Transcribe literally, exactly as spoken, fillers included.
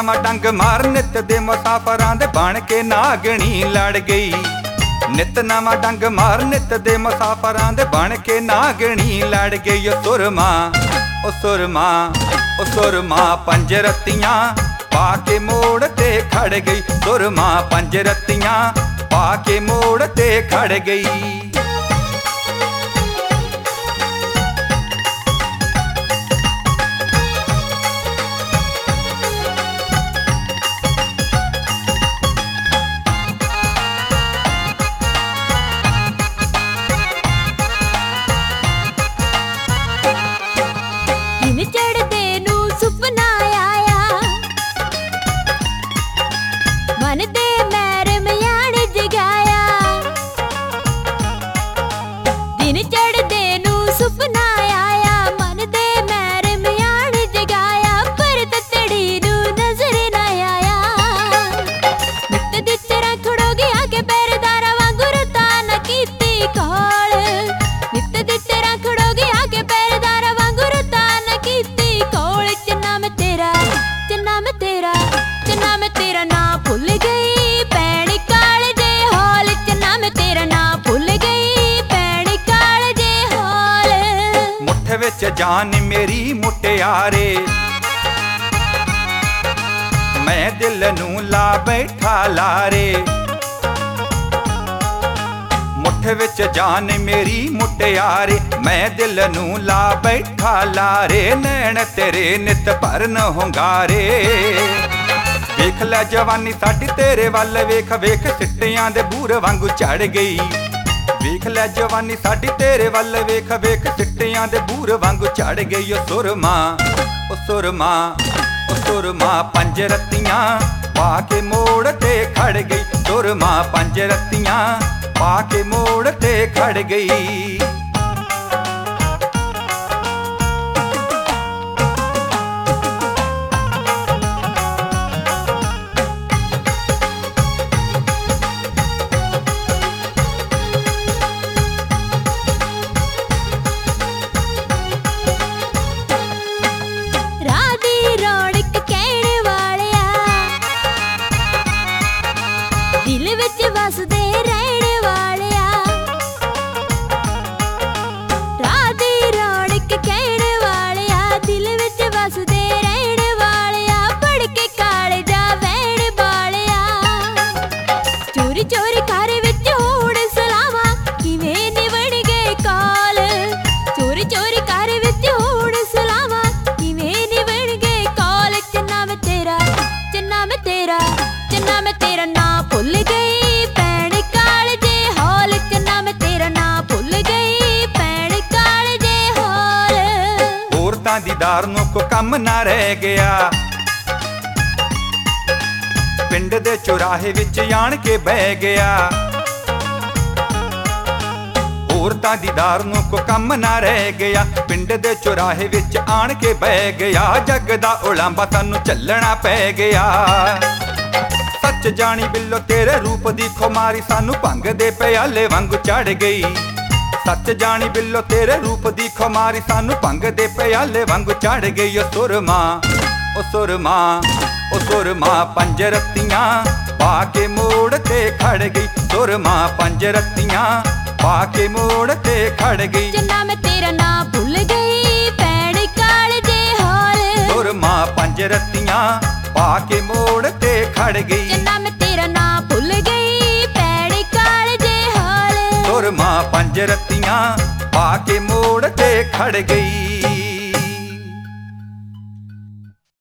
ਨਵਾਂ ਡੰਗ ਮਾਰ ਨਿੱਤ ਦੇ ਮੁਸਾਫਰਾਂ ਦੇ ਬਣ ਕੇ ਨਾਗਣੀ ਲੜ ਗਈ। ਨਿੱਤ ਨਵਾਂ ਡੰਗ ਮਾਰ ਨਿੱਤ ਦੇ ਮੁਸਾਫਰਾਂ ਦੇ ਬਣ ਕੇ ਨਾਗਣੀ ਲੜ ਗਈ। ਓ ਸੁਰਮਾ ਓ ਸੁਰਮਾ ਓ ਸੁਰਮਾ ਪੰਜ ਰੱਤੀਆਂ ਪਾ ਕੇ ਮੋੜ ਤੇ ਖੜ ਗਈ। ਸੁਰਮਾ ਪੰਜ ਰੱਤੀਆਂ ਪਾ ਕੇ ਮੋੜ ਤੇ ਖੜ ਗਈ। ਚੜਦੇ ਨੂੰ ਸੁਪਨਾ ਆਇਆ ਮਨ ਦੇ ਮੈਰ ਮਿਆਣ ਜਗਾਇਆ। ਦਿਨ ਚੜਦੇ ਨੂੰ ਸੁਪਨਾ ਆਇਆ ਮਨ ਦੇ ਮੈਰ ਮਿਆਣ ਜਗਾਇਆ। ਪਰ ਤਤੜੀ ਨੂੰ ਨਜ਼ਰ ਨਾ ਆਇਆ। ਨਿੱਤ ਦੀ ਤਰ੍ਹਾਂ ਖੜੋਗੀ ਆ ਕੇ ਪੈਰਦਾਰਾਂ ਵਾਂਗੂ ਰਤਾ ਨਾ ਕੀਤੀ ਕਾਲ। ਨਿੱਤ ਦੀ ਤਰ੍ਹਾਂ ਖੜੋਗੀ ਆ ਕੇ ਪੈਰਦਾਰਾਂ ਵਾਂਗੂ ਰਤਾ ਨਾ ਕੀਤੀ ਕੋਲ। ਚੰਨਾ ਮੈਂ ਤੇਰਾ ਚੰਨਾ ਮੈਂ ਤੇਰਾ ਚੰਨਾ ਮੈਂ ਤੇਰਾ ਨਾਂ ਭੁੱਲ ਗਈ ਭੈਣ ਕਾਲਜੇ ਹਾਲ। ਚੰਨਾ ਮੈਂ ਤੇਰਾ ਨਾਂ ਭੁੱਲ ਗਈ ਭੈਣ ਕਾਲਜੇ ਹਾਲ। ਮੁੱਠ ਵਿੱਚ ਜਾਨ ਮੇਰੀ ਮੁਟਿਆਰੇ ਮੈਂ ਦਿਲ ਨੂੰ ਲਾ ਬੈਠਾ ਲਾਰੇ। ਮੁੱਠ ਵਿੱਚ ਜਾਨ ਮੇਰੀ ਮੁਟਿਆਰੇ ਮੈਂ ਦਿਲ ਨੂੰ ਲਾ ਬੈਠਾ ਲਾਰੇ। ਨੈਣ ਤੇਰੇ ਨਿਤ ਭਰਨ ਹੁੰਗਾਰੇ। ਵੇਖ ਲੈ ਜਵਾਨੀ ਸਾਡੀ ਤੇਰੇ ਵੱਲ ਵੇਖ ਵੇਖ ਸਿੱਟਿਆਂ ਦੇ ਬੂਰ ਵਾਂਗੂ ਝੜ ਗਈ। ਵੇਖ ਲੈ ਜਵਾਨੀ ਸਾਡੀ ਤੇਰੇ ਵੱਲ ਵੇਖ ਵੇਖ ਸਿੱਟਿਆਂ ਦੇ ਬੂਰ ਵਾਂਗੂ ਝੜ ਗਈ। ਓ ਸੁਰਮਾ ਓ ਸੁਰਮਾ ਓ ਸੁਰਮਾ ਪੰਜ ਰੱਤੀਆਂ ਪਾ ਕੇ ਮੋੜ ਤੇ ਖੜ ਗਈ। ਸੁਰਮਾ ਪੰਜ ਰੱਤੀਆਂ ਪਾ ਕੇ ਮੋੜ ਤੇ ਖੜ ਗਈ। ਰਾਹ ਦੀ ਰੌਣਕ ਕਹਿਣ ਵਾਲਿਆ ਦਿਲ ਵਿੱਚ ਵਸਦੇ ਰਹਿਣ ਵਾਲਿਆ। ਰਾਹ ਦੀ ਰੌਣਕ ਕਹਿਣ ਵਾਲਿਆ ਦਿਲ ਵਿੱਚ ਵਸਦੇ ਰਹਿਣ ਵਾਲਿਆ। ਪੜ ਕੇ ਕਾਲਜਾ ਵਹਿਣ ਵਾਲਿਆ। ਚੋਰੀ ਚੋਰੀ ਘਰ ਵਿੱਚ ਹੋੜ ਸਲਾਵਾਂ ਕਿਵੇਂ ਨਿਵਣ ਗਏ ਕਾਲ। ਚੋਰੀ ਚੋਰੀ ਘਰ ਵਿੱਚ ਹੋੜ ਸਲਾਵਾਂ ਕਿਵੇਂ ਨਿਵਣ ਗਏ ਕਾਲ। ਚੰਨਾ ਮੈਂ ਤੇਰਾ ਚੰਨਾ ਮੈਂ ਤੇਰਾ ਚੰਨਾ ਮੈਂ ਤੇਰਾ ਨਾਂ ਭੁੱਲ ਗਈ ਭੈਣ ਕਾਲਜੇ ਹਾਲ। ਚੰਨਾ ਮੈਂ ਤੇਰਾ ਨਾਂ ਭੁੱਲ ਗਈ ਭੈਣ ਕਾਲਜੇ ਹਾਲ। ਔਰਤਾਂ ਦੀਦਾਰ ਨੂੰ ਕੋ ਕੰਮ ਨਾ ਰਹਿ ਗਿਆ। ਪਿੰਡ ਦੇ ਚੁਰਾਹੇ ਵਿੱਚ ਆਣ ਕੇ ਬਹਿ ਗਿਆ। ਔਰਤਾਂ ਦੀਦਾਰ ਨੂੰ ਕੋ ਕੰਮ ਨਾ ਰਹਿ ਗਿਆ। ਪਿੰਡ ਦੇ ਚੁਰਾਹੇ ਵਿੱਚ ਆਣ ਕੇ ਬਹਿ ਗਿਆ। ਜੱਗ ਦਾ ਉਲਾਂਭਾ ਸਾਨੂੰ ਚੱਲਣਾ ਪੈ ਗਿਆ। ਸੱਚ ਜਾਣੀ ਬਿੱਲੋ ਤੇਰੇ ਰੂਪ ਦੀ ਖੁਮਾਰੀ ਸਾਨੂੰ ਭੰਗ ਦੇ ਪਿਆਲੇ ਵਾਂਗੂ ਚੜ ਗਈ। ਸੱਚ ਜਾਣੀ ਬਿੱਲੋ ਤੇਰੇ ਰੂਪ ਦੀ ਖੁਮਾਰੀ ਸਾਨੂੰ ਭੰਗ ਦੇ ਪਿਆਲੇ ਵਾਂਗੂ ਚੜ ਗਈ। ਓ ਸੁਰਮਾ ਓ ਸੁਰਮਾ ਓ ਸੁਰਮਾ ਪੰਜ ਰੱਤੀਆਂ ਪਾ ਕੇ ਮੋੜ ਤੇ ਖੜ ਗਈ। ਸੁਰਮਾ ਪੰਜ ਰੱਤੀਆਂ ਪਾ ਕੇ ਮੋੜ ਤੇ ਖੜ ਗਈ। ਚੰਨਾ ਮੈਂ ਤੇਰਾ ਨਾਂ ਭੁੱਲ ਗਈ ਭੈਣ ਕਾਲਜੇ ਹਾਲ। ਸੁਰਮਾ ਪੰਜ ਰੱਤੀਆਂ ਪਾ ਕੇ ਮੋੜ ਤੇ ਖੜ ਗਈ। ਚੰਨਾ ਮੈਂ ਤੇਰਾ ਨਾਂ ਭੁੱਲ ਗਈ ਭੈਣ ਕਾਲਜੇ ਹਾਲ। ਸੁਰਮਾ ਪੰਜ ਰੱਤੀਆਂ ਪਾ ਕੇ ਮੋੜ ਤੇ ਖੜ ਗਈ।